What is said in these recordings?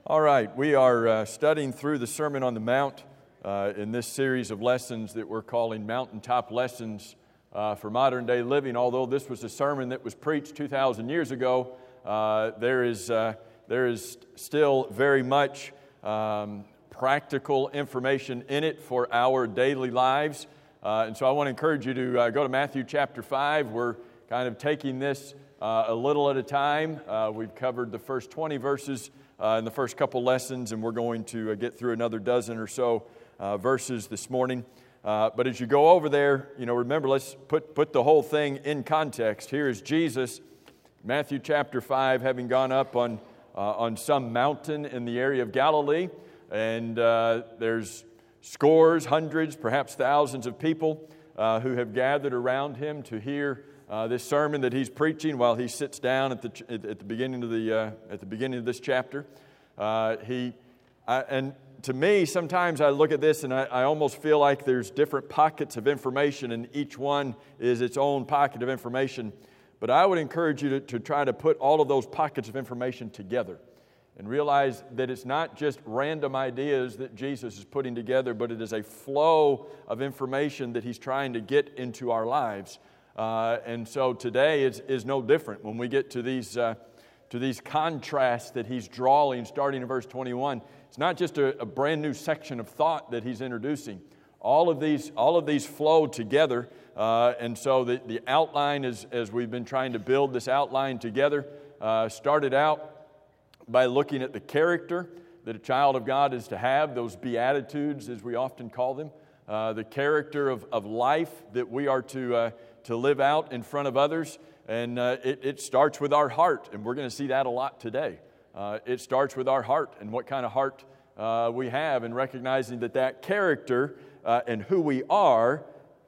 All right, we are studying through the Sermon on the Mount in this series of lessons that we're calling Mountaintop Lessons for Modern Day Living. Although this was a sermon that was preached 2,000 years ago, there is still very much practical information in it for our daily lives. And so I want to encourage you to go to Matthew chapter 5. We're kind of taking this a little at a time. We've covered the first 20 verses in the first couple lessons, and we're going to get through another dozen or so verses this morning. But as you go over there, remember, let's put the whole thing in context. Here is Jesus, Matthew chapter 5, having gone up on some mountain in the area of Galilee, and there's scores, hundreds, perhaps thousands of people who have gathered around him to hear this sermon that he's preaching while he sits down at the beginning of this chapter. And to me, sometimes I look at this and I almost feel like there's different pockets of information, and each one is its own pocket of information. But I would encourage you to try to put all of those pockets of information together and realize that it's not just random ideas that Jesus is putting together, but it is a flow of information that he's trying to get into our lives. And so today is no different. When we get to these contrasts that he's drawing, starting in verse 21, it's not just a brand new section of thought that he's introducing. All of these flow together, and so the outline, as we've been trying to build this outline together, started out by looking at the character that a child of God is to have, those beatitudes, as we often call them, the character of life that we are to live out in front of others. And it starts with our heart, and we're going to see that a lot today. It starts with our heart and what kind of heart we have, and recognizing that character and who we are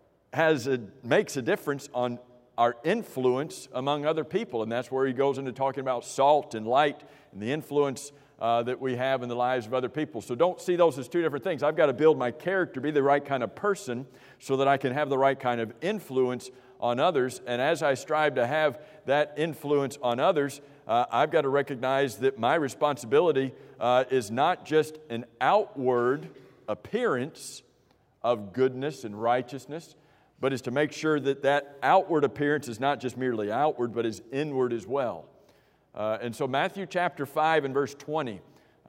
makes a difference on our influence among other people. And that's where he goes into talking about salt and light and the influence that we have in the lives of other people. So don't see those as two different things. I've got to build my character, be the right kind of person so that I can have the right kind of influence on others. And as I strive to have that influence on others, I've got to recognize that my responsibility is not just an outward appearance of goodness and righteousness, but is to make sure that outward appearance is not just merely outward, but is inward as well. And so Matthew chapter 5 and verse 20,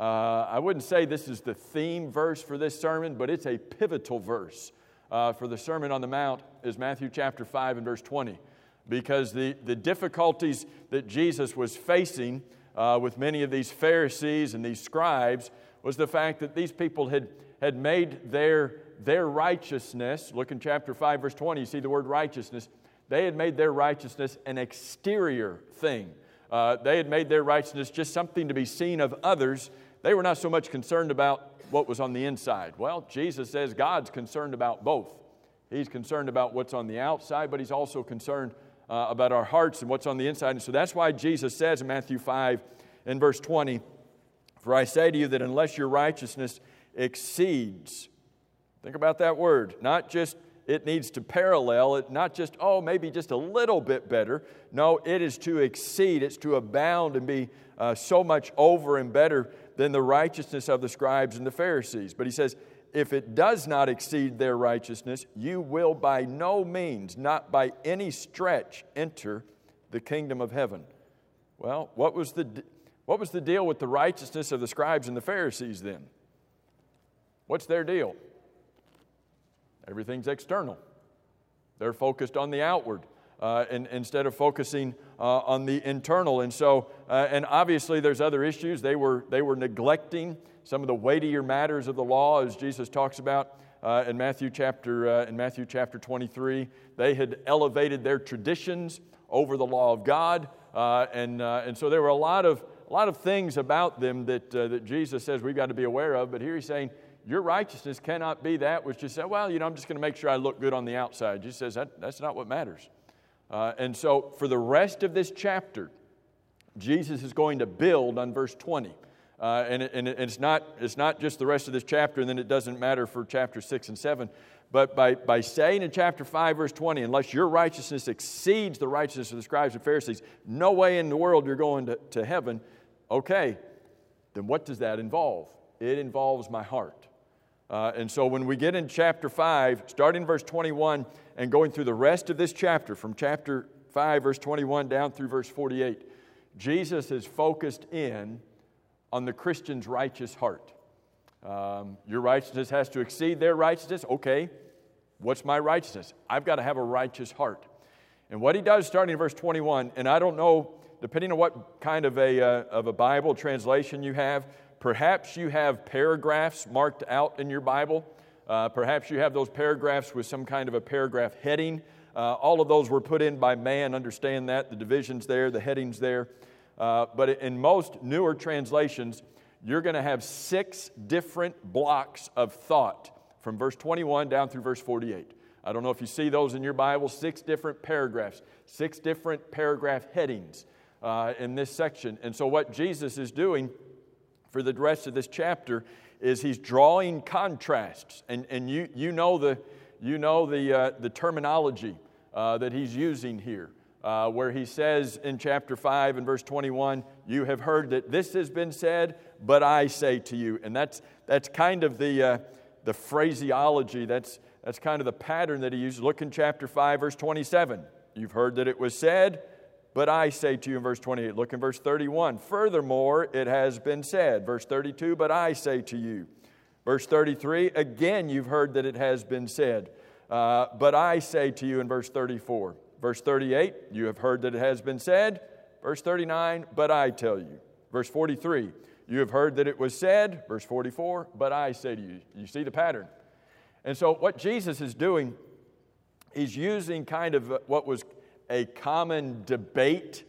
I wouldn't say this is the theme verse for this sermon, but it's a pivotal verse for the Sermon on the Mount, is Matthew chapter 5 and verse 20. Because the difficulties that Jesus was facing with many of these Pharisees and these scribes was the fact that these people had made their righteousness, look in chapter 5 verse 20, you see the word righteousness, they had made their righteousness an exterior thing. They had made their righteousness just something to be seen of others. They were not so much concerned about what was on the inside. Well, Jesus says God's concerned about both. He's concerned about what's on the outside, but he's also concerned about our hearts and what's on the inside. And so that's why Jesus says in Matthew 5 and verse 20, "For I say to you that unless your righteousness exceeds," think about that word, not just it needs to parallel it, not just, maybe just a little bit better. No, it is to exceed, it's to abound and be so much over and better than the righteousness of the scribes and the Pharisees. But he says, if it does not exceed their righteousness, you will by no means, not by any stretch, enter the kingdom of heaven. Well, what was the deal with the righteousness of the scribes and the Pharisees then? What's their deal? Everything's external. They're focused on the outward and instead of focusing on the internal. And so, and obviously there's other issues. They were neglecting some of the weightier matters of the law, as Jesus talks about in Matthew chapter 23. They had elevated their traditions over the law of God, and so there were a lot of things about them that Jesus says we've got to be aware of. But here he's saying, your righteousness cannot be that which just said, I'm just going to make sure I look good on the outside. Jesus says that's not what matters. And so for the rest of this chapter, Jesus is going to build on verse 20. And it's not just the rest of this chapter, and then it doesn't matter for chapter 6 and 7. But by saying in chapter 5, verse 20, unless your righteousness exceeds the righteousness of the scribes and Pharisees, no way in the world you're going to heaven. Okay, then what does that involve? It involves my heart. And so when we get in chapter 5, starting in verse 21 and going through the rest of this chapter, from chapter 5, verse 21 down through verse 48, Jesus is focused in on the Christian's righteous heart. Your righteousness has to exceed their righteousness. Okay, what's my righteousness? I've got to have a righteous heart. And what he does starting in verse 21, and I don't know, depending on what kind of a Bible translation you have, perhaps you have paragraphs marked out in your Bible. Perhaps you have those paragraphs with some kind of a paragraph heading. All of those were put in by man, understand that, the divisions there, the headings there. But in most newer translations, you're going to have 6 different blocks of thought from verse 21 down through verse 48. I don't know if you see those in your Bible, 6 different paragraphs, 6 different paragraph headings in this section. And so what Jesus is doing for the rest of this chapter is he's drawing contrasts. And you know the terminology that he's using here. Where he says in chapter 5 and verse 21, you have heard that this has been said, but I say to you. And that's kind of the phraseology, that's kind of the pattern that he uses. Look in chapter 5, verse 27. You've heard that it was said, but I say to you in verse 28. Look in verse 31. Furthermore, it has been said. Verse 32, but I say to you. Verse 33, again you've heard that it has been said, but I say to you in verse 34. Verse 38, you have heard that it has been said. Verse 39, but I tell you. Verse 43, you have heard that it was said. Verse 44, but I say to you. You see the pattern. And so what Jesus is doing, he's using kind of what was a common debate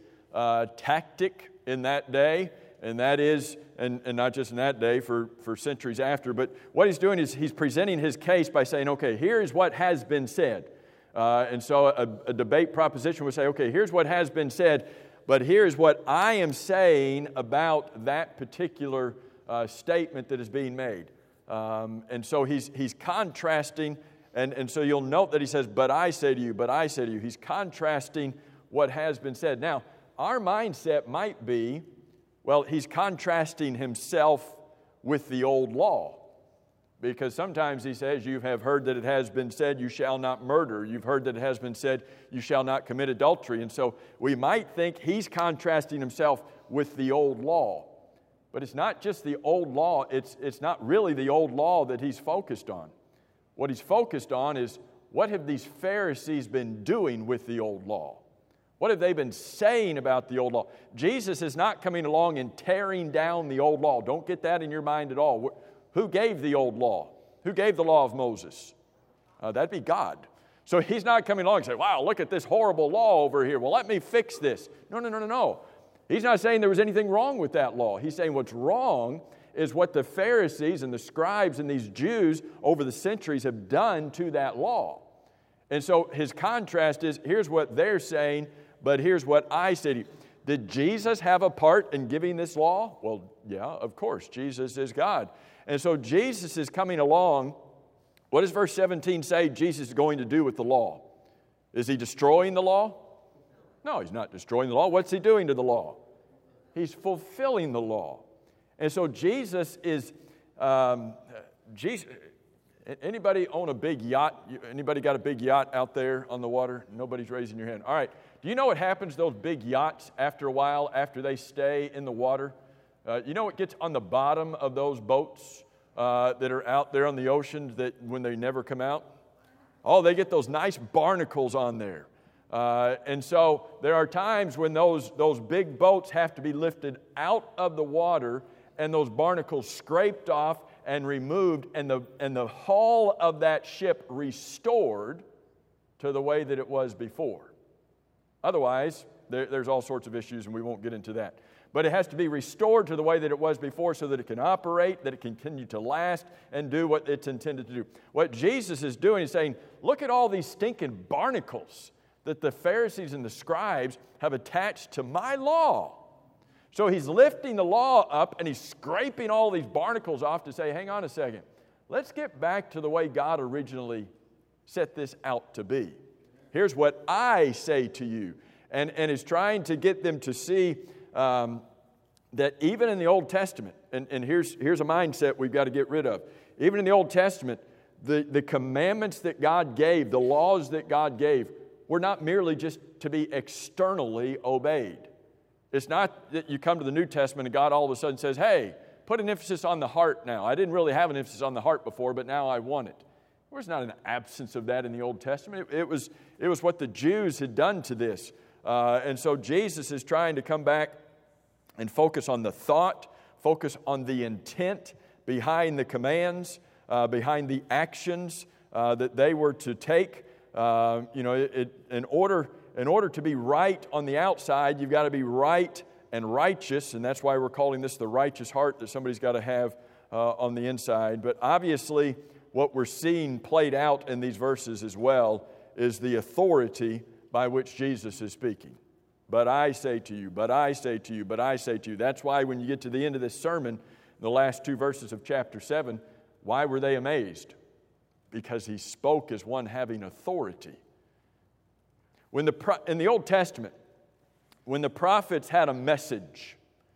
tactic in that day. And that is, and not just in that day, for centuries after. But what he's doing is he's presenting his case by saying, okay, here is what has been said. And so a debate proposition would say, okay, here's what has been said, but here's what I am saying about that particular statement that is being made. And so he's contrasting, and so you'll note that he says, but I say to you, but I say to you. He's contrasting what has been said. Now, our mindset might be, well, he's contrasting himself with the old law. Because sometimes he says, you have heard that it has been said, you shall not murder. You've heard that it has been said, you shall not commit adultery. And so we might think he's contrasting himself with the old law. But it's not just the old law. It's not really the old law that he's focused on. What he's focused on is, what have these Pharisees been doing with the old law? What have they been saying about the old law? Jesus is not coming along and tearing down the old law. Don't get that in your mind at all. Who gave the old law? Who gave the law of Moses? That'd be God. So he's not coming along and saying, wow, look at this horrible law over here. Well, let me fix this. No. He's not saying there was anything wrong with that law. He's saying what's wrong is what the Pharisees and the scribes and these Jews over the centuries have done to that law. And so his contrast is, here's what they're saying, but here's what I say to you. Did Jesus have a part in giving this law? Well, yeah, of course. Jesus is God. And so Jesus is coming along. What does verse 17 say Jesus is going to do with the law? Is he destroying the law? No, he's not destroying the law. What's he doing to the law? He's fulfilling the law. And so Jesus is, anybody own a big yacht? Anybody got a big yacht out there on the water? Nobody's raising your hand. All right. Do you know what happens to those big yachts after a while, after they stay in the water? You know what gets on the bottom of those boats that are out there on the ocean that when they never come out? Oh, they get those nice barnacles on there. And so there are times when those big boats have to be lifted out of the water and those barnacles scraped off and removed and the hull of that ship restored to the way that it was before. Otherwise, there's all sorts of issues and we won't get into that. But it has to be restored to the way that it was before so that it can operate, that it can continue to last and do what it's intended to do. What Jesus is doing is saying, look at all these stinking barnacles that the Pharisees and the scribes have attached to my law. So he's lifting the law up and he's scraping all these barnacles off to say, hang on a second, let's get back to the way God originally set this out to be. Here's what I say to you. And is trying to get them to see that even in the Old Testament, and here's a mindset we've got to get rid of. Even in the Old Testament, the commandments that God gave, the laws that God gave, were not merely just to be externally obeyed. It's not that you come to the New Testament and God all of a sudden says, hey, put an emphasis on the heart now. I didn't really have an emphasis on the heart before, but now I want it. There's not an absence of that in the Old Testament. It was what the Jews had done to this. And so Jesus is trying to come back and focus on the thought, focus on the intent behind the commands, behind the actions that they were to take. In order to be right on the outside, you've got to be right and righteous, and that's why we're calling this the righteous heart that somebody's got to have on the inside. But obviously, what we're seeing played out in these verses as well is the authority by which Jesus is speaking. But I say to you, but I say to you, but I say to you. That's why when you get to the end of this sermon, the last 2 verses of chapter 7, why were they amazed? Because he spoke as one having authority. In the Old Testament, when the prophets had a message,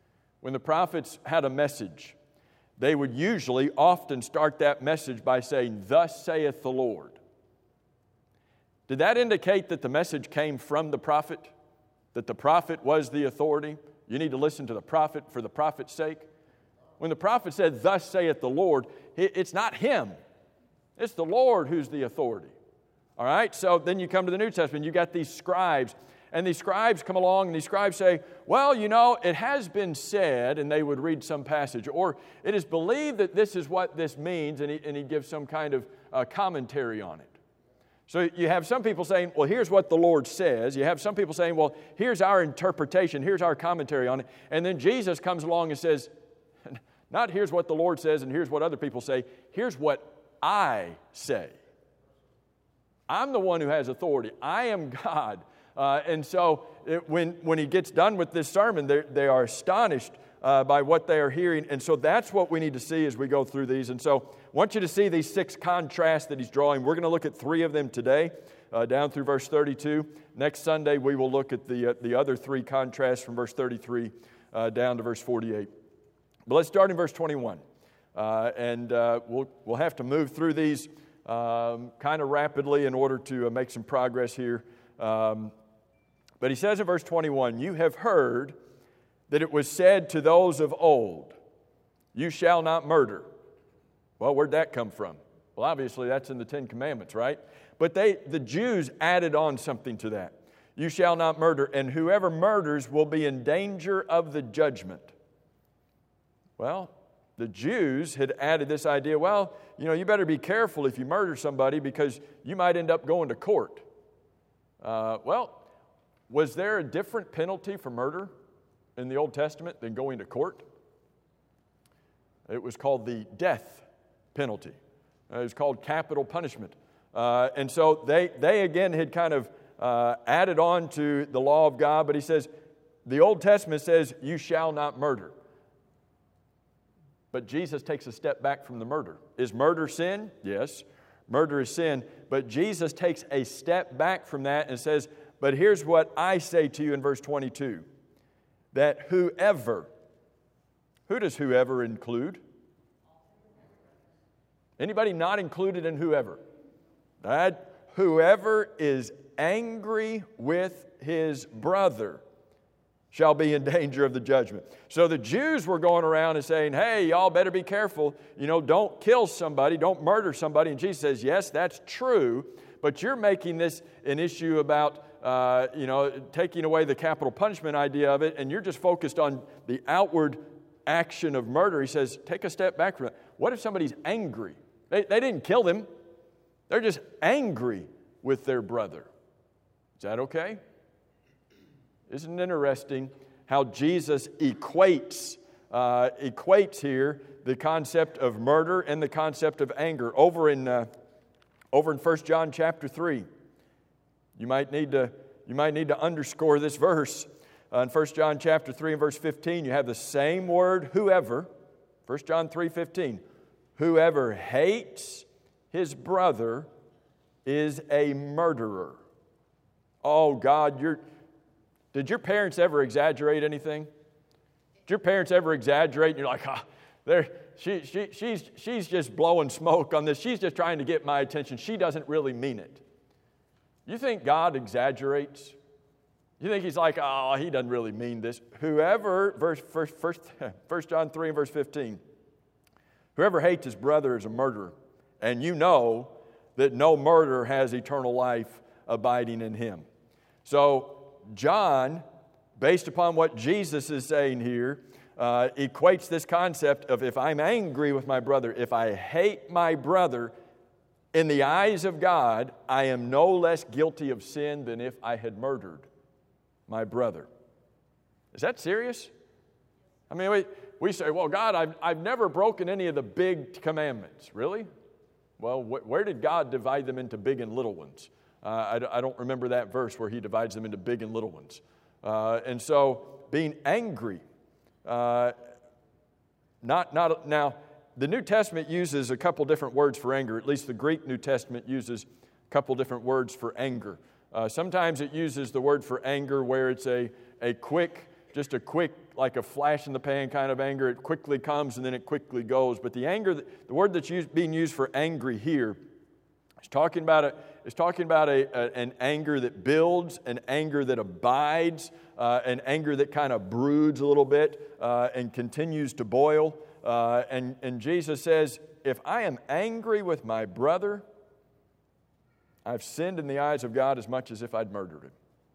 they would usually often start that message by saying, "Thus saith the Lord." Did that indicate that the message came from the prophet? That the prophet was the authority? You need to listen to the prophet for the prophet's sake? When the prophet said, "Thus saith the Lord," it's not him. It's the Lord who's the authority. All right? So then you come to the New Testament. You got these scribes. And these scribes come along and these scribes say, well, it has been said, and they would read some passage, or it is believed that this is what this means, and he gives some kind of commentary on it. So you have some people saying, well, here's what the Lord says. You have some people saying, well, here's our interpretation, here's our commentary on it. And then Jesus comes along and says, not here's what the Lord says and here's what other people say, here's what I say. I'm the one who has authority. I am God. And so when he gets done with this sermon, they are astonished by what they are hearing. And so that's what we need to see as we go through these. And so I want you to see these 6 contrasts that he's drawing. We're going to look at 3 of them today, down through verse 32. Next Sunday, we will look at the other 3 contrasts from verse 33 down to verse 48. But let's start in verse 21. We'll have to move through these kind of rapidly in order to make some progress here. But he says in verse 21, you have heard that it was said to those of old, you shall not murder. Well, where'd that come from? Well, obviously that's in the 10 Commandments, right? But the Jews added on something to that. You shall not murder, and whoever murders will be in danger of the judgment. Well, the Jews had added this idea, well, you better be careful if you murder somebody because you might end up going to court. Was there a different penalty for murder in the Old Testament than going to court? It was called the death penalty. It was called capital punishment. And so they again had kind of added on to the law of God, but he says, the Old Testament says, you shall not murder. But Jesus takes a step back from the murder. Is murder sin? Yes, murder is sin. But Jesus takes a step back from that and says, but here's what I say to you in verse 22, that whoever, who does whoever include? Anybody not included in whoever? That whoever is angry with his brother shall be in danger of the judgment. So the Jews were going around and saying, hey, y'all better be careful. Don't kill somebody, don't murder somebody. And Jesus says, yes, that's true, but you're making this an issue about taking away the capital punishment idea of it, and you're just focused on the outward action of murder. He says, take a step back from it. What if somebody's angry? They didn't kill them. They're just angry with their brother. Is that okay? Isn't it interesting how Jesus equates here the concept of murder and the concept of anger? Over in 1 John chapter 3. You might need to underscore this verse. In 1 John chapter 3 and verse 15, you have the same word, whoever. 1 John 3:15. Whoever hates his brother is a murderer. Oh, God, did your parents ever exaggerate anything? Did your parents ever exaggerate and you're like, she's just blowing smoke on this. She's just trying to get my attention. She doesn't really mean it. You think God exaggerates? You think he's like, oh, he doesn't really mean this. Whoever, 1 John 3 and verse 15, whoever hates his brother is a murderer, and you know that no murderer has eternal life abiding in him. So John, based upon what Jesus is saying here, equates this concept of if I'm angry with my brother, if I hate my brother, in the eyes of God, I am no less guilty of sin than if I had murdered my brother. Is that serious? I mean, we say, well, God, I've never broken any of the big commandments. Really? Well, where did God divide them into big and little ones? I don't remember that verse where he divides them into big and little ones. And so being angry, now, the New Testament uses a couple different words for anger. At least the Greek New Testament uses a couple different words for anger. Sometimes it uses the word for anger where it's a quick, like a flash in the pan kind of anger. It quickly comes and then it quickly goes. But the word that's being used for angry here is talking about an anger that builds, an anger that abides, an anger that kind of broods a little bit and continues to boil. And Jesus says, if I am angry with my brother, I've sinned in the eyes of God as much as if I'd murdered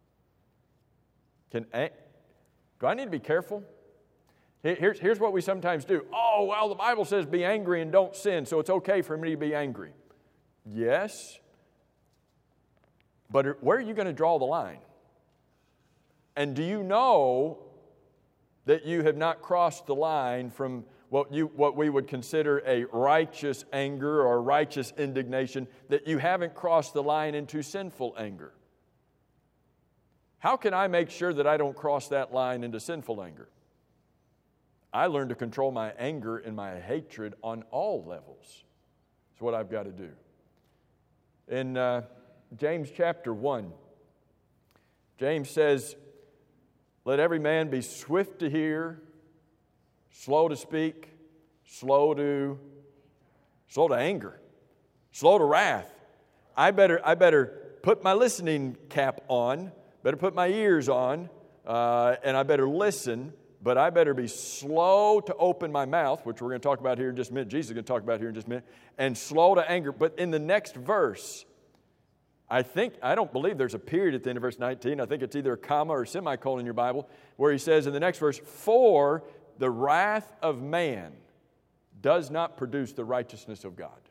him. Do I need to be careful? Here's what we sometimes do. Oh, well, the Bible says be angry and don't sin, so it's okay for me to be angry. Yes, but where are you going to draw the line? And do you know that you have not crossed the line from what we would consider a righteous anger or righteous indignation, that you haven't crossed the line into sinful anger? How can I make sure that I don't cross that line into sinful anger? I learn to control my anger and my hatred on all levels. That's what I've got to do. In James chapter 1, James says, let every man be swift to hear, slow to speak, slow to anger, slow to wrath. I better put my listening cap on, better put my ears on, and I better listen, but I better be slow to open my mouth, which we're going to talk about here in just a minute. Jesus is going to talk about here in just a minute, and slow to anger. But in the next verse, I don't believe there's a period at the end of verse 19. I think it's either a comma or a semicolon in your Bible, where he says in the next verse, for the wrath of man does not produce the righteousness of God.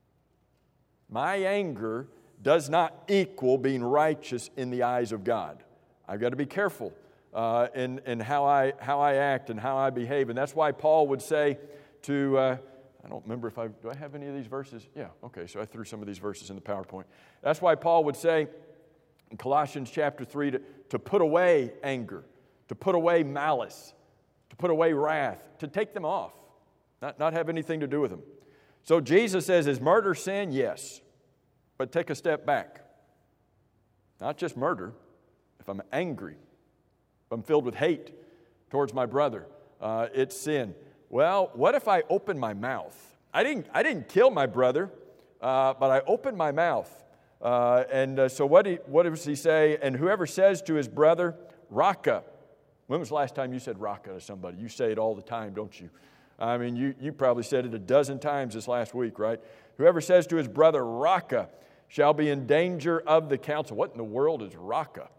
My anger does not equal being righteous in the eyes of God. I've got to be careful in how I act and how I behave. And that's why Paul would say to, I don't remember do I have any of these verses? Yeah, okay, so I threw some of these verses in the PowerPoint. That's why Paul would say in Colossians chapter 3 to put away anger, to put away malice, to put away wrath, to take them off, not have anything to do with them. So Jesus says, is murder sin? Yes. But take a step back. Not just murder. If I'm angry, if I'm filled with hate towards my brother, it's sin. Well, what if I open my mouth? I didn't kill my brother, but I opened my mouth. So what does he say? And whoever says to his brother, Raka. When was the last time you said Raka to somebody? You say it all the time, don't you? I mean, you probably said it a dozen times this last week, right? Whoever says to his brother, Raka, shall be in danger of the council. What in the world is Raka?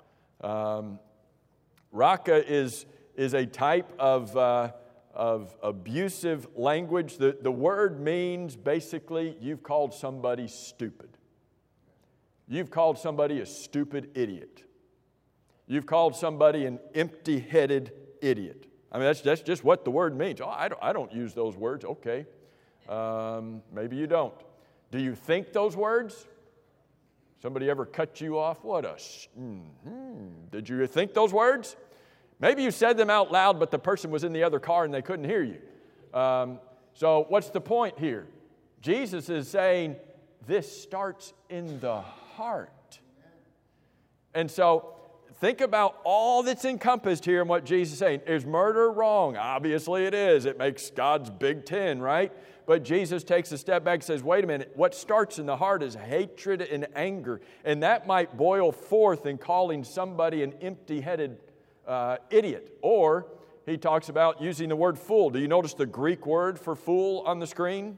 Raka is a type of abusive language. The word means basically you've called somebody stupid. You've called somebody a stupid idiot. You've called somebody an empty-headed idiot. I mean, that's just what the word means. Oh, I don't use those words. Okay. Maybe you don't. Do you think those words? Somebody ever cut you off? Did you think those words? Maybe you said them out loud, but the person was in the other car and they couldn't hear you. So what's the point here? Jesus is saying this starts in the heart. And so Think about all that's encompassed here in what Jesus is saying. Is murder wrong? Obviously it is. It makes God's Big Ten, right? But Jesus takes a step back and says, wait a minute, what starts in the heart is hatred and anger. And that might boil forth in calling somebody an empty-headed idiot. Or he talks about using the word fool. Do you notice the Greek word for fool on the screen?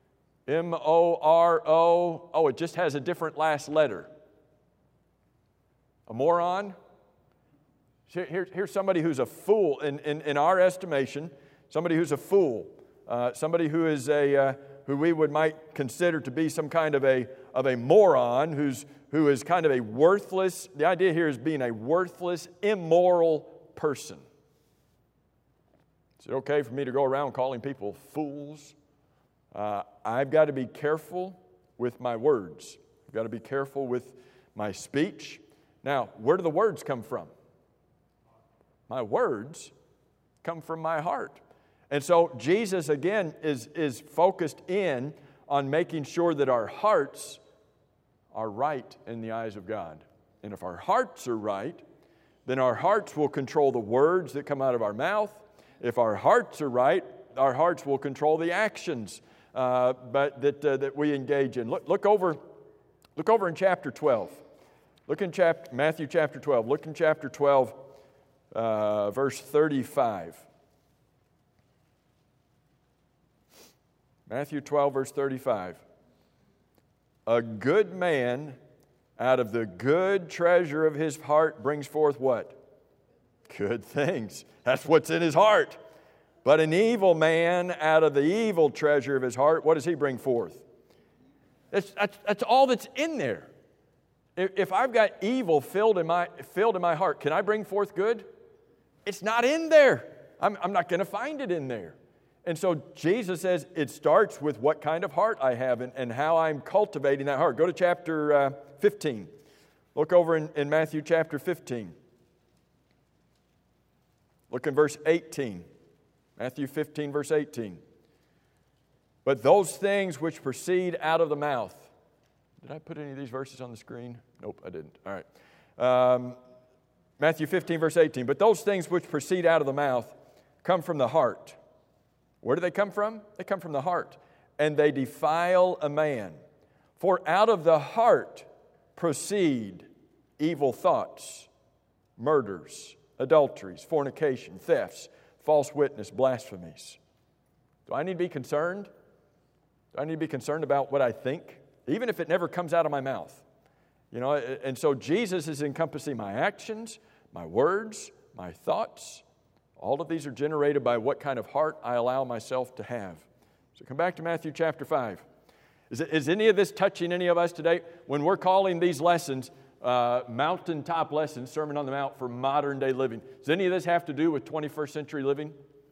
M-O-R-O. Oh, it just has a different last letter. A moron? Here's somebody who's a fool in our estimation. Somebody who's a fool. Somebody who is who we might consider to be some kind of a moron, who is kind of a worthless. The idea here is being a worthless, immoral person. Is it okay for me to go around calling people fools? I've got to be careful with my words. I've got to be careful with my speech. Now, where do the words come from? My words come from my heart. And so Jesus, again, is focused in on making sure that our hearts are right in the eyes of God. And if our hearts are right, then our hearts will control the words that come out of our mouth. If our hearts are right, our hearts will control the actions that we engage in. Look over in chapter 12. Look in Matthew chapter 12. Look in chapter 12, verse 35. Matthew 12, verse 35. A good man out of the good treasure of his heart brings forth what? Good things. That's what's in his heart. But an evil man out of the evil treasure of his heart, what does he bring forth? That's all that's in there. If I've got evil filled in my heart, can I bring forth good? It's not in there. I'm not going to find it in there. And so Jesus says it starts with what kind of heart I have and how I'm cultivating that heart. Go to chapter 15. Look over in Matthew chapter 15. Look in verse 18. Matthew 15, verse 18. But those things which proceed out of the mouth. Did I put any of these verses on the screen? Nope, I didn't. All right. Matthew 15, verse 18. But those things which proceed out of the mouth come from the heart. Where do they come from? They come from the heart. And they defile a man. For out of the heart proceed evil thoughts, murders, adulteries, fornication, thefts, false witness, blasphemies. Do I need to be concerned? Do I need to be concerned about what I think? Even if it never comes out of my mouth. You know, and so Jesus is encompassing my actions, my words, my thoughts. All of these are generated by what kind of heart I allow myself to have. So come back to Matthew chapter 5. Is any of this touching any of us today? When we're calling these lessons mountaintop lessons, Sermon on the Mount for modern day living, does any of this have to do with 21st century living?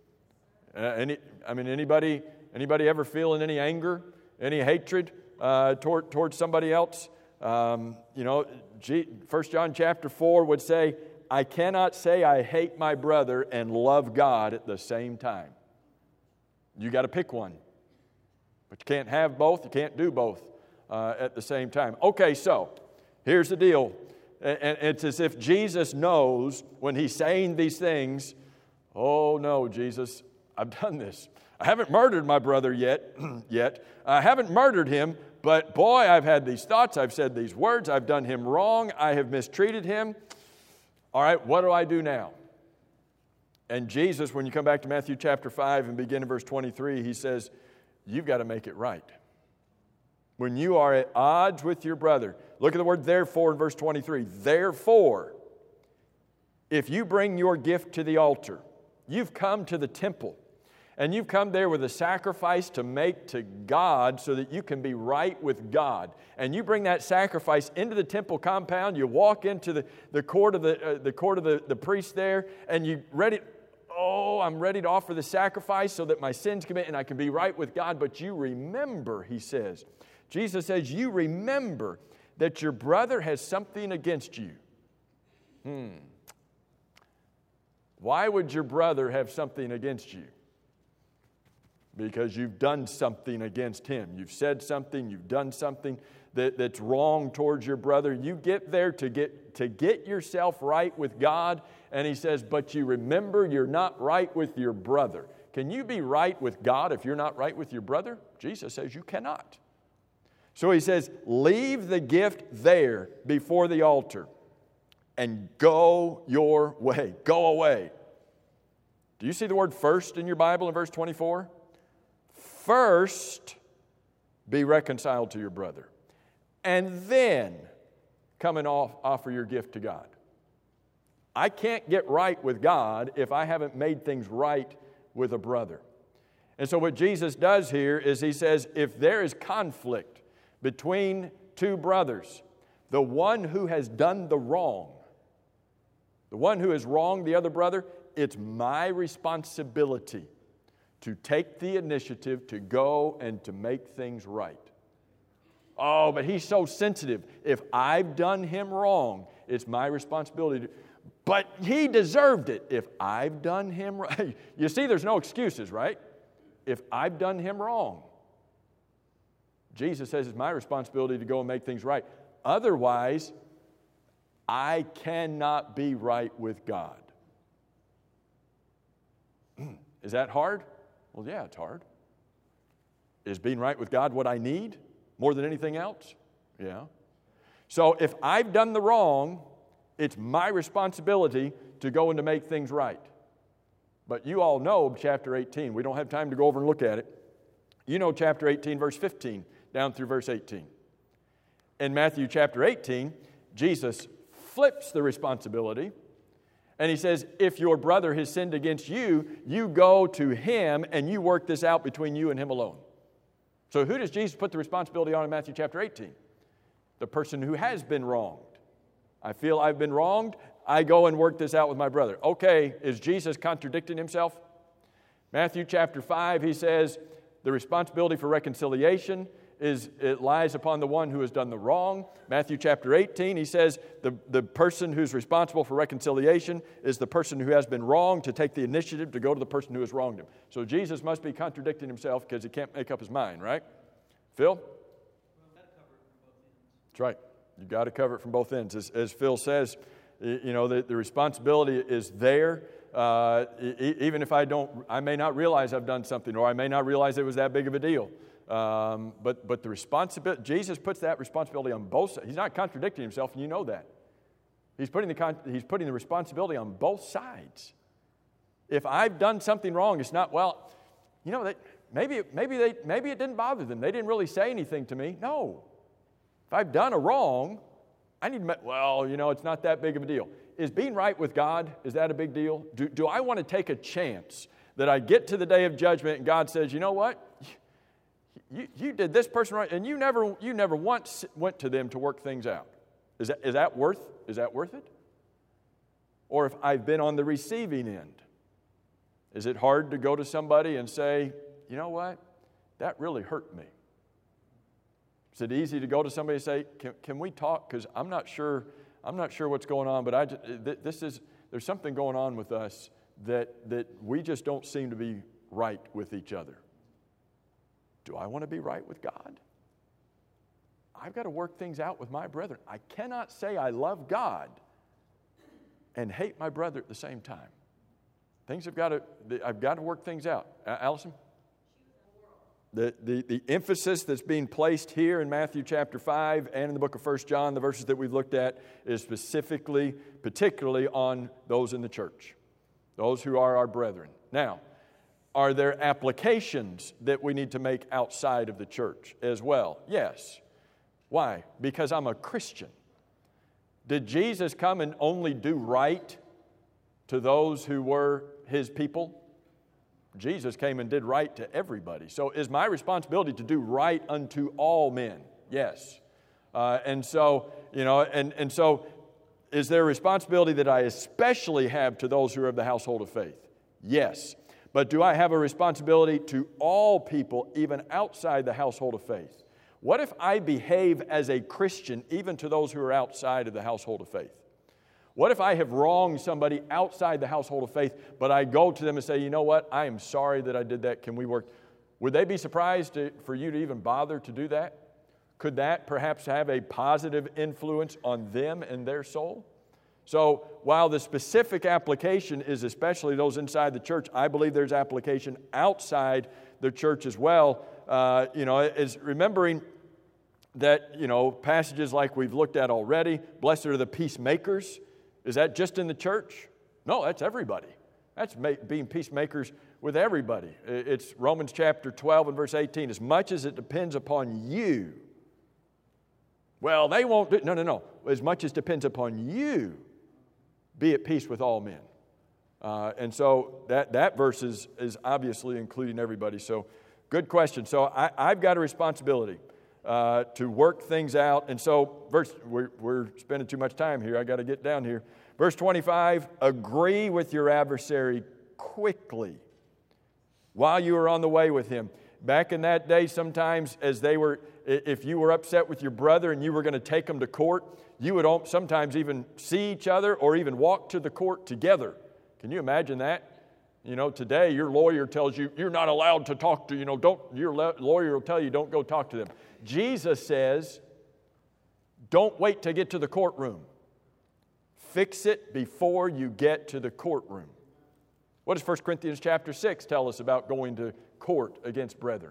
Anybody ever feeling any anger, any hatred towards somebody else? 1 John chapter 4 would say, I cannot say I hate my brother and love God at the same time. You got to pick one. But you can't have both. You can't do both at the same time. Okay, so here's the deal. And it's as if Jesus knows when he's saying these things, oh no, Jesus, I've done this. I haven't murdered my brother yet. I haven't murdered him, but boy, I've had these thoughts. I've said these words. I've done him wrong. I have mistreated him. All right, what do I do now? And Jesus, when you come back to Matthew chapter 5 and begin in verse 23, he says, you've got to make it right. When you are at odds with your brother, look at the word therefore in verse 23. Therefore, if you bring your gift to the altar, you've come to the temple, and you've come there with a sacrifice to make to God so that you can be right with God. And you bring that sacrifice into the temple compound. You walk into the court of the priest there, and you ready. Oh, I'm ready to offer the sacrifice so that my sins commit and I can be right with God. But you remember, he says. Jesus says, you remember that your brother has something against you. Why would your brother have something against you? because you've done something against him. You've said something, you've done something that's wrong towards your brother. You get there to get yourself right with God, and he says, but you remember you're not right with your brother. Can you be right with God if you're not right with your brother? Jesus says you cannot. So he says, leave the gift there before the altar and go your way. Go away. Do you see the word first in your Bible in verse 24? First, be reconciled to your brother, and then come and offer your gift to God. I can't get right with God if I haven't made things right with a brother. And so what Jesus does here is he says, if there is conflict between two brothers, the one who has done the wrong, the one who has wronged the other brother, it's my responsibility to take the initiative to go and to make things right. Oh, but he's so sensitive. If I've done him wrong, it's my responsibility. But he deserved it. If I've done him right. You see, there's no excuses, right? If I've done him wrong. Jesus says it's my responsibility to go and make things right. Otherwise, I cannot be right with God. Is that hard? Well, yeah, it's hard. Is being right with God what I need more than anything else? Yeah. So if I've done the wrong, it's my responsibility to go and to make things right. But you all know chapter 18. We don't have time to go over and look at it. You know chapter 18, verse 15, down through verse 18. In Matthew chapter 18, Jesus flips the responsibility, and he says, if your brother has sinned against you, you go to him and you work this out between you and him alone. So who does Jesus put the responsibility on in Matthew chapter 18? The person who has been wronged. I feel I've been wronged. I go and work this out with my brother. Okay, is Jesus contradicting himself? Matthew chapter 5, he says, the responsibility for reconciliation it lies upon the one who has done the wrong. Matthew chapter 18, he says the person who's responsible for reconciliation is the person who has been wronged to take the initiative to go to the person who has wronged him. So Jesus must be contradicting himself because he can't make up his mind, right? Phil? That's right. You've got to cover it from both ends. As Phil says, you know, the responsibility is there. Even if I may not realize I've done something, or I may not realize it was that big of a deal. But the responsibility, Jesus puts that responsibility on both sides. He's not contradicting himself, and you know that. He's putting the responsibility on both sides. If I've done something wrong, it's not, well, you know, maybe it didn't bother them. They didn't really say anything to me. No. If I've done a wrong, I need to, well, you know, it's not that big of a deal. Is being right with God, is that a big deal? Do I want to take a chance that I get to the day of judgment and God says, you know what? You did this person right, and you never once went to them to work things out. Is that worth it? Or if I've been on the receiving end, is it hard to go to somebody and say, you know what? That really hurt me. Is it easy to go to somebody and say, can we talk? Because I'm not sure what's going on, but there's something going on with us that we just don't seem to be right with each other. Do I want to be right with God? I've got to work things out with my brethren. I cannot say I love God and hate my brother at the same time. I've got to work things out. Allison? The emphasis that's being placed here in Matthew chapter 5 and in the book of 1 John, the verses that we've looked at, is particularly on those in the church, those who are our brethren. Now, are there applications that we need to make outside of the church as well? Yes. Why? Because I'm a Christian. Did Jesus come and only do right to those who were his people? Jesus came and did right to everybody. So is my responsibility to do right unto all men? Yes. And so is there a responsibility that I especially have to those who are of the household of faith? Yes. But do I have a responsibility to all people, even outside the household of faith? What if I behave as a Christian, even to those who are outside of the household of faith? What if I have wronged somebody outside the household of faith, but I go to them and say, you know what, I am sorry that I did that. Can we work? Would they be surprised for you to even bother to do that? Could that perhaps have a positive influence on them and their soul? So while the specific application is especially those inside the church, I believe there's application outside the church as well. Is remembering that, passages like we've looked at already, blessed are the peacemakers. Is that just in the church? No, that's everybody. That's being peacemakers with everybody. It's Romans chapter 12 and verse 18. As much as it depends upon you. Well, they won't do. No. As much as depends upon you, be at peace with all men. And so that verse is obviously including everybody. So good question. So I've got a responsibility to work things out. And so we're spending too much time here. I got to get down here. Verse 25, agree with your adversary quickly while you are on the way with him. Back in that day, sometimes if you were upset with your brother and you were going to take him to court, you would sometimes even see each other or even walk to the court together. Can you imagine that? Today your lawyer tells you you're not allowed to talk to, your lawyer will tell you don't go talk to them. Jesus says, don't wait to get to the courtroom. Fix it before you get to the courtroom. What does 1 Corinthians chapter 6 tell us about going to court against brethren?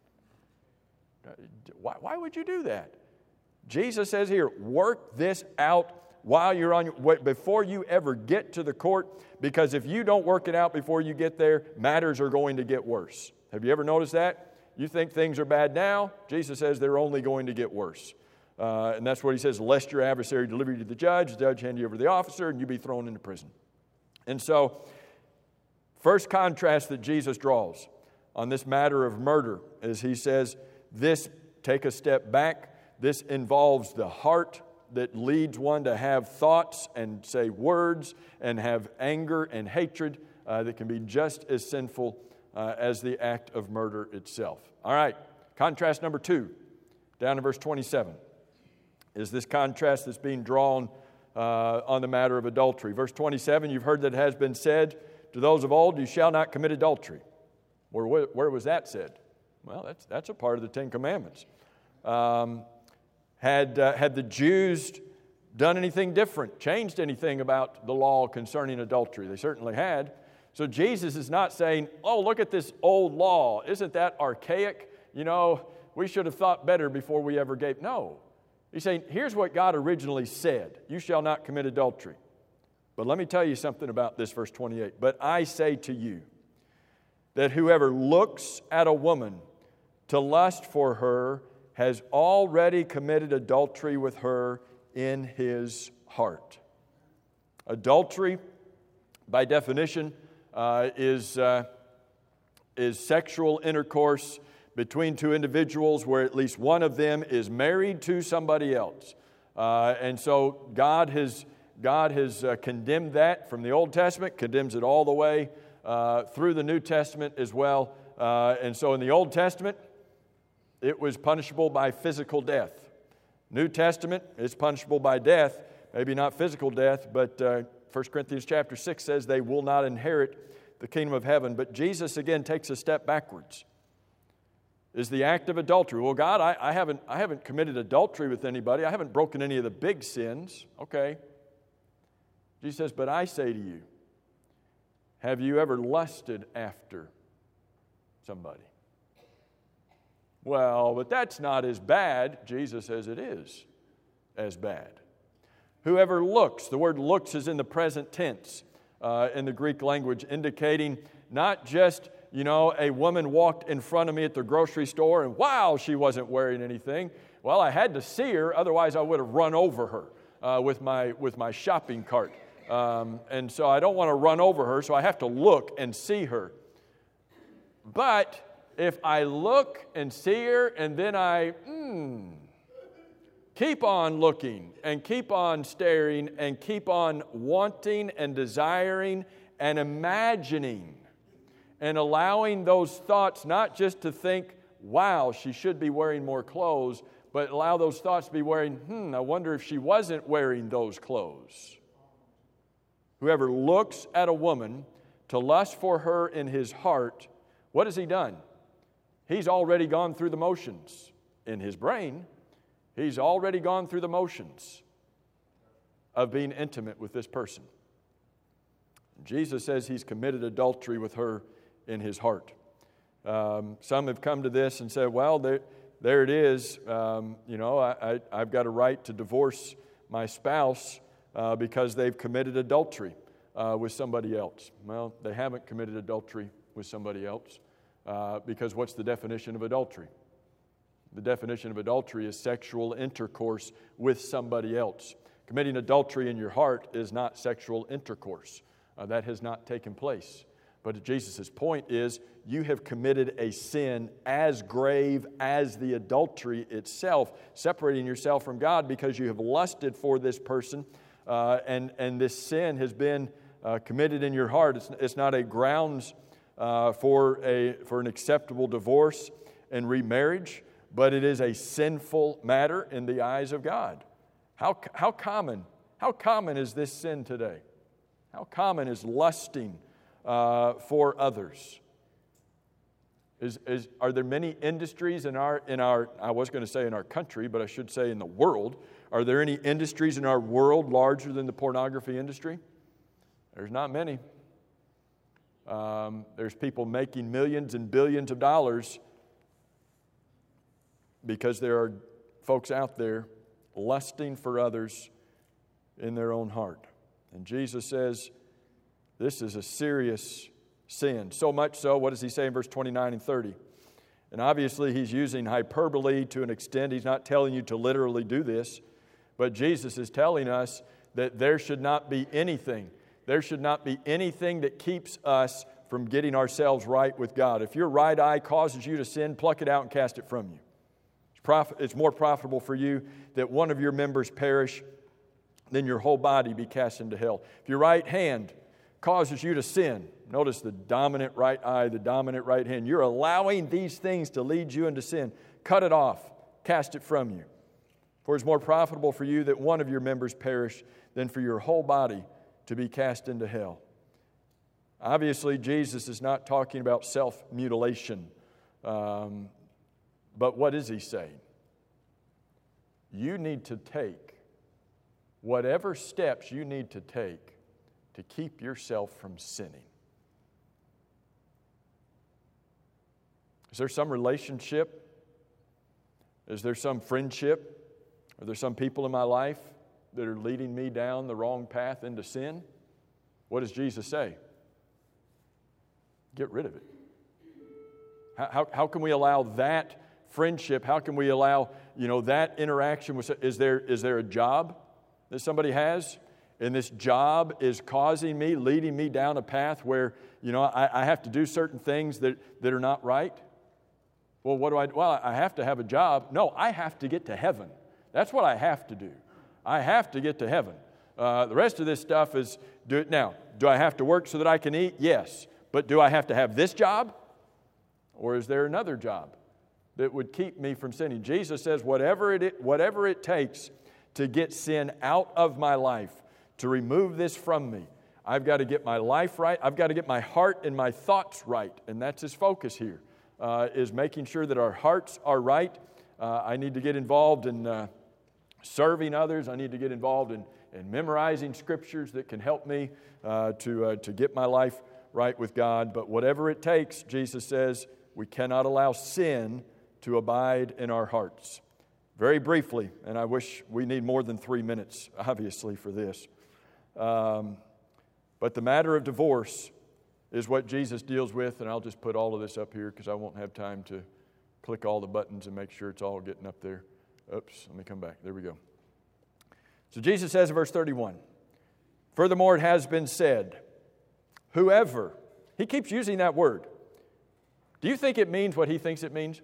Why would you do that? Jesus says here, work this out while you're before you ever get to the court, because if you don't work it out before you get there, matters are going to get worse. Have you ever noticed that? You think things are bad now? Jesus says they're only going to get worse. And that's what he says, lest your adversary deliver you to the judge hand you over to the officer, and you be thrown into prison. And so, first contrast that Jesus draws on this matter of murder is he says, take a step back. This involves the heart that leads one to have thoughts and say words and have anger and hatred that can be just as sinful as the act of murder itself. All right, contrast number 2, down in verse 27, is this contrast that's being drawn on the matter of adultery. Verse 27, you've heard that it has been said to those of old, you shall not commit adultery. Where was that said? Well, that's a part of the Ten Commandments. Had the Jews done anything different, changed anything about the law concerning adultery? They certainly had. So Jesus is not saying, oh, look at this old law. Isn't that archaic? We should have thought better before we ever gave. No. He's saying, here's what God originally said. You shall not commit adultery. But let me tell you something about this, verse 28. But I say to you that whoever looks at a woman to lust for her has already committed adultery with her in his heart. Adultery, by definition, is sexual intercourse between two individuals where at least one of them is married to somebody else. And so God has condemned that from the Old Testament, condemns it all the way through the New Testament as well. And so in the Old Testament, it was punishable by physical death. New Testament is punishable by death, maybe not physical death, but 1 Corinthians chapter 6 says they will not inherit the kingdom of heaven. But Jesus again takes a step backwards. Is the act of adultery. Well, God, I haven't committed adultery with anybody. I haven't broken any of the big sins. Okay. Jesus says, but I say to you, have you ever lusted after somebody? Well, but that's not as bad. Jesus says it is as bad. Whoever looks, the word looks is in the present tense in the Greek language, indicating not just, a woman walked in front of me at the grocery store and wow, she wasn't wearing anything. Well, I had to see her, otherwise I would have run over her with my shopping cart. And so I don't want to run over her, so I have to look and see her. But if I look and see her and then I keep on looking and keep on staring and keep on wanting and desiring and imagining and allowing those thoughts not just to think, wow, she should be wearing more clothes, but allow those thoughts to be wearing, I wonder if she wasn't wearing those clothes. Whoever looks at a woman to lust for her in his heart, what has he done? He's already gone through the motions. In his brain, he's already gone through the motions of being intimate with this person. Jesus says he's committed adultery with her in his heart. Some have come to this and said, well, there it is. I've got a right to divorce my spouse because they've committed adultery with somebody else. Well, they haven't committed adultery with somebody else because what's the definition of adultery? The definition of adultery is sexual intercourse with somebody else. Committing adultery in your heart is not sexual intercourse. That has not taken place. But Jesus' point is, you have committed a sin as grave as the adultery itself, separating yourself from God because you have lusted for this person, and this sin has been committed in your heart. It's not a grounds for an acceptable divorce and remarriage, but it is a sinful matter in the eyes of God. How common is this sin today? How common is lusting for others? Are there many industries in our I was going to say in our country, but I should say in the world? Are there any industries in our world larger than the pornography industry? There's not many. There's people making millions and billions of dollars because there are folks out there lusting for others in their own heart. And Jesus says this is a serious sin. So much so, what does he say in verse 29 and 30? And obviously he's using hyperbole to an extent. He's not telling you to literally do this. But Jesus is telling us that there should not be anything. There should not be anything that keeps us from getting ourselves right with God. If your right eye causes you to sin, pluck it out and cast it from you. It's more profitable for you that one of your members perish than your whole body be cast into hell. If your right hand causes you to sin, notice the dominant right eye, the dominant right hand, you're allowing these things to lead you into sin. Cut it off, cast it from you. For it's more profitable for you that one of your members perish than for your whole body to be cast into hell. Obviously, Jesus is not talking about self-mutilation. But what is he saying? You need to take whatever steps you need to take to keep yourself from sinning. Is there some relationship? Is there some friendship? Are there some people in my life that are leading me down the wrong path into sin? What does Jesus say? Get rid of it. How can we allow that friendship, how can we allow, that interaction with, is there a job that somebody has? And this job is causing me, leading me down a path where, I have to do certain things that are not right. Well, what do I do? Well, I have to have a job. No, I have to get to heaven. That's what I have to do. I have to get to heaven. The rest of this stuff is, do it now. Do I have to work so that I can eat? Yes. But do I have to have this job? Or is there another job that would keep me from sinning? Jesus says, whatever it takes to get sin out of my life, to remove this from me, I've got to get my life right. I've got to get my heart and my thoughts right. And that's his focus here, is making sure that our hearts are right. I need to get involved in serving others. I need to get involved in memorizing scriptures that can help me to get my life right with God. But whatever it takes, Jesus says, we cannot allow sin to abide in our hearts. Very briefly, and I wish we need more than 3 minutes, obviously, for this. But the matter of divorce is what Jesus deals with, and I'll just put all of this up here because I won't have time to click all the buttons and make sure it's all getting up there. Oops, let me come back. There we go. So Jesus says in verse 31, furthermore, it has been said, whoever, he keeps using that word. Do you think it means what he thinks it means?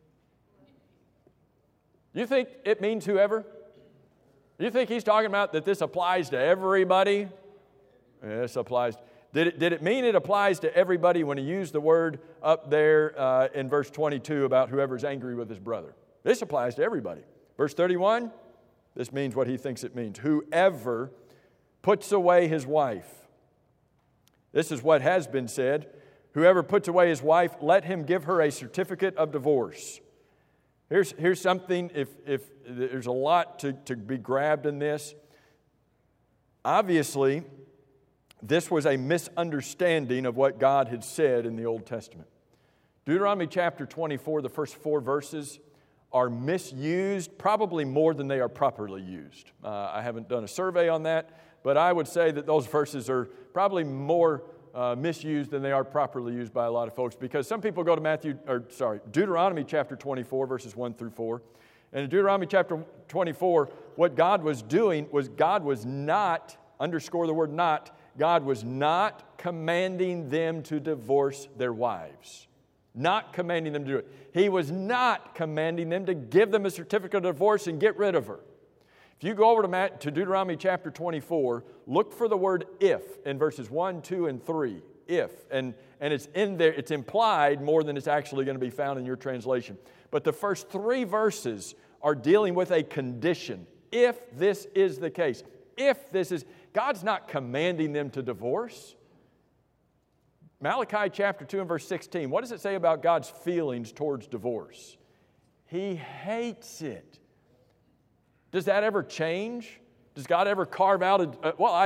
You think it means whoever? You think he's talking about that this applies to everybody? This applies. Did it mean it applies to everybody when he used the word up there in verse 22 about whoever's angry with his brother? This applies to everybody. Verse 31, this means what he thinks it means. Whoever puts away his wife. This is what has been said. Whoever puts away his wife, let him give her a certificate of divorce. Here's something, if there's a lot to be grabbed in this. Obviously, this was a misunderstanding of what God had said in the Old Testament. Deuteronomy chapter 24, the first 4 verses, are misused probably more than they are properly used. I haven't done a survey on that, but I would say that those verses are probably more misused than they are properly used by a lot of folks, because some people go to Deuteronomy chapter 24, verses 1 through 4. And in Deuteronomy chapter 24, what God was doing was God was not, underscore the word not, God was not commanding them to divorce their wives. Not commanding them to do it. He was not commanding them to give them a certificate of divorce and get rid of her. If you go over to Deuteronomy chapter 24, look for the word if in verses 1, 2, and 3. If. And it's in there, it's implied more than it's actually going to be found in your translation. But the first 3 verses are dealing with a condition. If this is the case. If this is, God's not commanding them to divorce. Malachi chapter 2 and verse 16, what does it say about God's feelings towards divorce? He hates it. Does that ever change? Does God ever carve out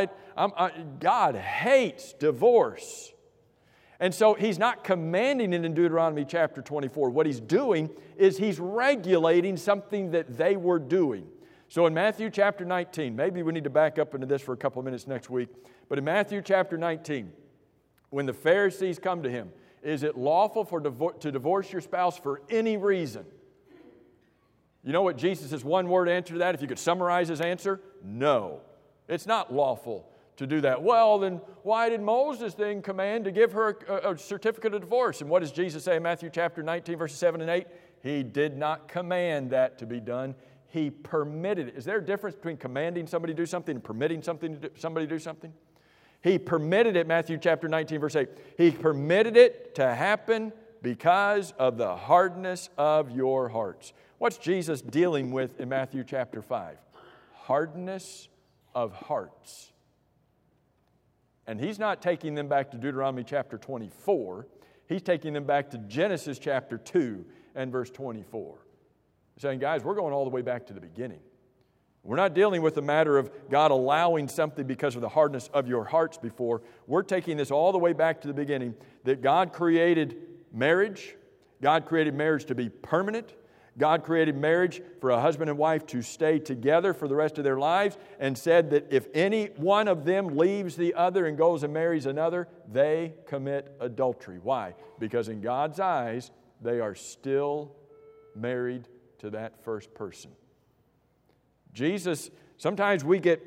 God hates divorce. And so He's not commanding it in Deuteronomy chapter 24. What He's doing is He's regulating something that they were doing. So in Matthew chapter 19, maybe we need to back up into this for a couple of minutes next week, but in Matthew chapter 19, when the Pharisees come to Him, is it lawful to divorce your spouse for any reason? You know what Jesus' one-word answer to that, if you could summarize His answer? No. It's not lawful to do that. Well, then why did Moses then command to give her a certificate of divorce? And what does Jesus say in Matthew chapter 19, verses 7 and 8? He did not command that to be done. He permitted it. Is there a difference between commanding somebody to do something and permitting somebody to do something? He permitted it, Matthew chapter 19, verse 8. He permitted it to happen because of the hardness of your hearts. What's Jesus dealing with in Matthew chapter 5? Hardness of hearts. And He's not taking them back to Deuteronomy chapter 24. He's taking them back to Genesis chapter 2 and verse 24. He's saying, guys, we're going all the way back to the beginning. We're not dealing with the matter of God allowing something because of the hardness of your hearts before. We're taking this all the way back to the beginning, that God created marriage. God created marriage to be permanent. God created marriage for a husband and wife to stay together for the rest of their lives, and said that if any one of them leaves the other and goes and marries another, they commit adultery. Why? Because in God's eyes, they are still married to that first person. Jesus, sometimes we get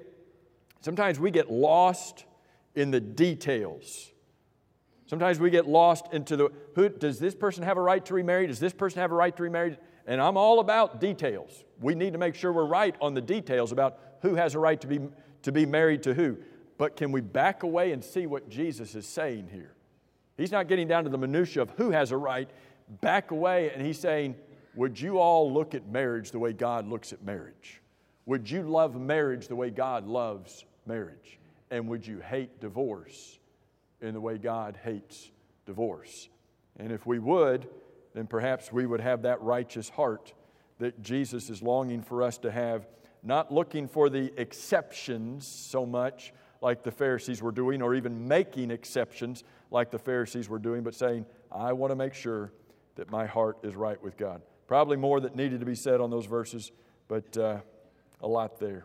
lost in the details. Sometimes we get lost into does this person have a right to remarry? Does this person have a right to remarry? And I'm all about details. We need to make sure we're right on the details about who has a right to be married to who. But can we back away and see what Jesus is saying here? He's not getting down to the minutia of who has a right. Back away, and He's saying, would you all look at marriage the way God looks at marriage? Would you love marriage the way God loves marriage? And would you hate divorce in the way God hates divorce? And if we would, then perhaps we would have that righteous heart that Jesus is longing for us to have, not looking for the exceptions so much like the Pharisees were doing, or even making exceptions like the Pharisees were doing, but saying, I want to make sure that my heart is right with God. Probably more that needed to be said on those verses, but a lot there.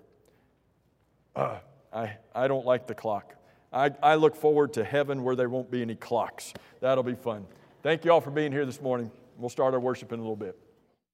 I don't like the clock. I look forward to heaven where there won't be any clocks. That'll be fun. Thank you all for being here this morning. We'll start our worship in a little bit.